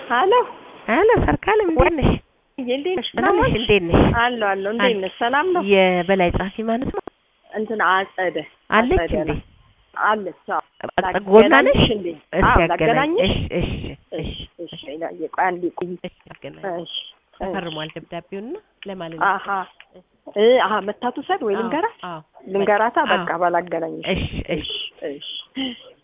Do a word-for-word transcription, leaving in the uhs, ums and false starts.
ሄሎ ሄሎ ሰርካለም እንዴት ነሽ? እንዴት ነሽ? ሰላም ነሽ? እንዴት ነሽ? አሎ አሎ እንዴት ነሽ? ሰላም ነው? የበላይ ጻፊ ማለት ነው? እንትን አጸደ አለች እንዴ? አለች። አጠጎና ነሽ እንዴ? እሺ አገናኝሽ። እሺ እሺ እሺ እሺ ቆይ አንዴ ቆይ። እሺ ተፈርሟል ደብዳቤውና ለማለት ነው። አሃ እ አሃ መታቱ ሰድ ወይ ልንገራ? ልንገራታ በቃ ባላገናኝሽ። እሺ እሺ እሺ